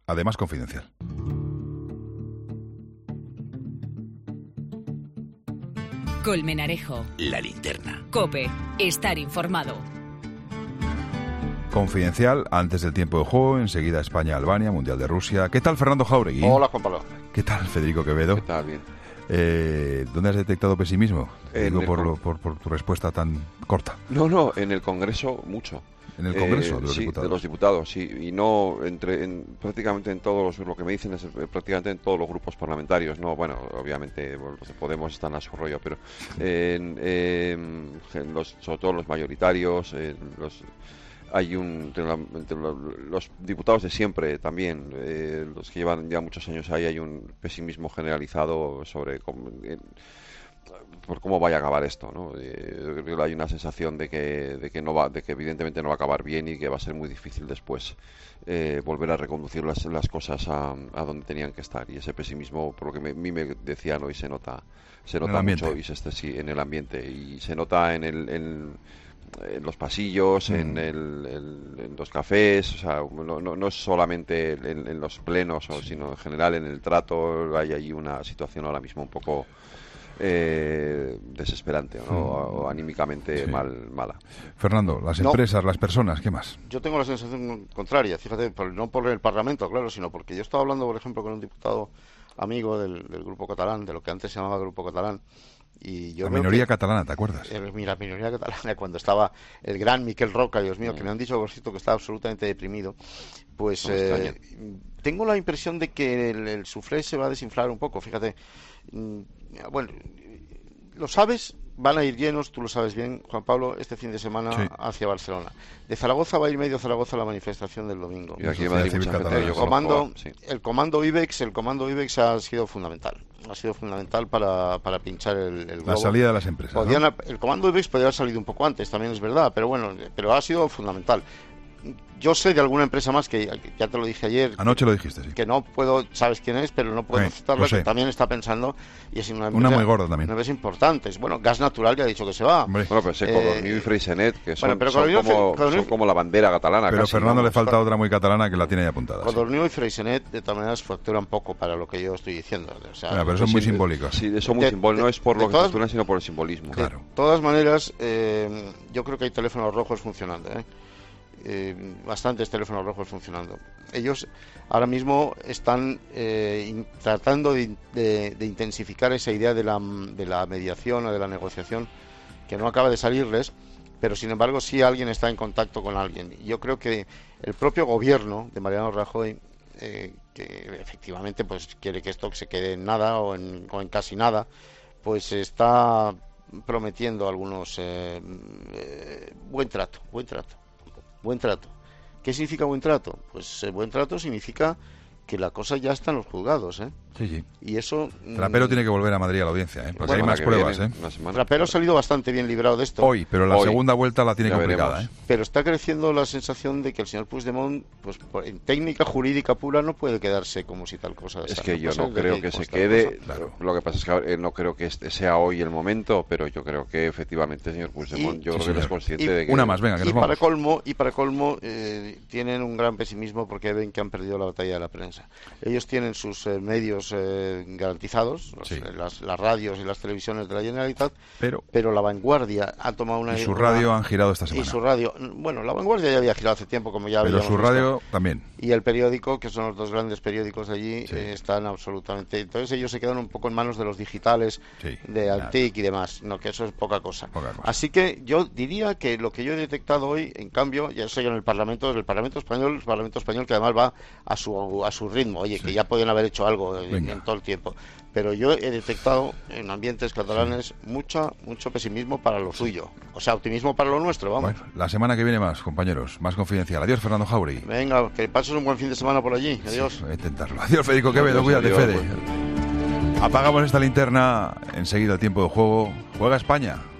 además confidencial. Colmenarejo. La linterna. COPE. Estar informado. Confidencial, antes del tiempo de juego, enseguida España-Albania, Mundial de Rusia. ¿Qué tal, Fernando Jauregui? Hola, Juan Pablo. ¿Qué tal, Federico Quevedo? ¿Qué tal? Bien. ¿Dónde has detectado pesimismo? Digo, por por tu respuesta tan corta. No, en el Congreso mucho. ¿En el Congreso de los sí, diputados? de los diputados, sí. Y no prácticamente en todos lo que me dicen es prácticamente en todos los grupos parlamentarios. No, bueno, obviamente los de Podemos están a su rollo, pero sobre todo los mayoritarios, hay entre los diputados de siempre también, los que llevan ya muchos años ahí, hay un pesimismo generalizado sobre por cómo vaya a acabar esto, ¿no? Creo que hay una sensación de que no va, de que evidentemente no va a acabar bien y que va a ser muy difícil después volver a reconducir las cosas a donde tenían que estar. Y ese pesimismo, por lo que a mí me decían hoy, se nota mucho y sí, en el ambiente, y se nota en los pasillos, en los cafés, o sea, no es solamente en los plenos, sino en general en el trato. Hay ahí una situación ahora mismo un poco desesperante, ¿no? O anímicamente mala. Fernando, las empresas, las personas, ¿qué más? Yo tengo la sensación contraria, fíjate, no por el Parlamento, claro, sino porque yo estaba hablando, por ejemplo, con un diputado amigo del Grupo Catalán, de lo que antes se llamaba Grupo Catalán, y yo la minoría catalana, ¿te acuerdas? La minoría catalana, cuando estaba el gran Miquel Roca, Dios mío, que me han dicho, por cierto, que estaba absolutamente deprimido. Pues tengo la impresión de que el suflé se va a desinflar un poco, fíjate. Bueno, lo sabes, van a ir llenos, tú lo sabes bien, Juan Pablo, este fin de semana hacia Barcelona. De Zaragoza va a ir medio Zaragoza a la manifestación del domingo. Y aquí va a ir mucha gente. El comando IBEX ha sido fundamental. Ha sido fundamental para pinchar el globo. La salida de las empresas, ¿no? El comando IBEX podría haber salido un poco antes, también es verdad, pero bueno, ha sido fundamental. Yo sé de alguna empresa más que ya te lo dije ayer. Anoche lo dijiste, sí. Que no puedo, sabes quién es, pero no puedo citarla, que también está pensando, y es una muy gorda también. Una empresa importante. Bueno, Gas Natural ya ha dicho que se va. Bueno, pero Codorniu y Freixenet, que son como la bandera catalana. Pero casi, a Fernando ¿no? le falta otra muy catalana que la tiene ya apuntada. Codorniu y Freixenet, de todas maneras, facturan poco para lo que yo estoy diciendo. O sea, pero son muy simbólicos. Sí, son muy simbólicos. No es por lo que facturan, sino por el simbolismo. Claro. De todas maneras, yo creo que hay teléfonos rojos funcionando, bastantes teléfonos rojos funcionando. Ellos ahora mismo están tratando de intensificar esa idea de la mediación o de la negociación, que no acaba de salirles, pero sin embargo sí alguien está en contacto con alguien. Yo creo que el propio gobierno de Mariano Rajoy, que efectivamente pues quiere que esto se quede en nada o en casi nada, pues está prometiendo algunos buen trato. ¿Qué significa buen trato? Pues buen trato significa que la cosa ya está en los juzgados, Sí. Y eso... Trapero tiene que volver a Madrid a la audiencia, porque hay más pruebas, Trapero ha salido bastante bien librado de esto. Hoy, pero la segunda vuelta la tiene complicada, Pero está creciendo la sensación de que el señor Puigdemont, pues en técnica jurídica pura, no puede quedarse como si tal cosa... Es que yo no creo que se quede. Claro. Lo que pasa es que no creo que este sea hoy el momento, pero yo creo que efectivamente el señor Puigdemont, yo creo que él es consciente de que... Una más, venga, que nos vamos. Para colmo, tienen un gran pesimismo porque ven que han perdido la batalla de la prensa. Ellos tienen sus medios garantizados, las radios y las televisiones de la Generalitat, pero La Vanguardia ha tomado una... Y su radio han girado esta semana. Y su radio, bueno, La Vanguardia ya había girado hace tiempo, como ya habíamos visto. Pero su radio también. Y el periódico, que son los dos grandes periódicos de allí, están absolutamente... Entonces ellos se quedan un poco en manos de los digitales, de Altic y demás, que eso es poca cosa. Así que yo diría que lo que yo he detectado hoy, en cambio, ya sé que en el Parlamento español que además va a su ritmo, que ya podían haber hecho algo en todo el tiempo, pero yo he detectado en ambientes catalanes mucho pesimismo para lo suyo, o sea, optimismo para lo nuestro, vamos. Bueno, la semana que viene más, compañeros, más confidencial. Adiós, Fernando Jauregui. Venga, que pases un buen fin de semana por allí. Adiós. Voy a intentarlo. Adiós, Federico Quevedo, cuídate, Fede. Apagamos esta linterna, enseguida el tiempo de juego. Juega España.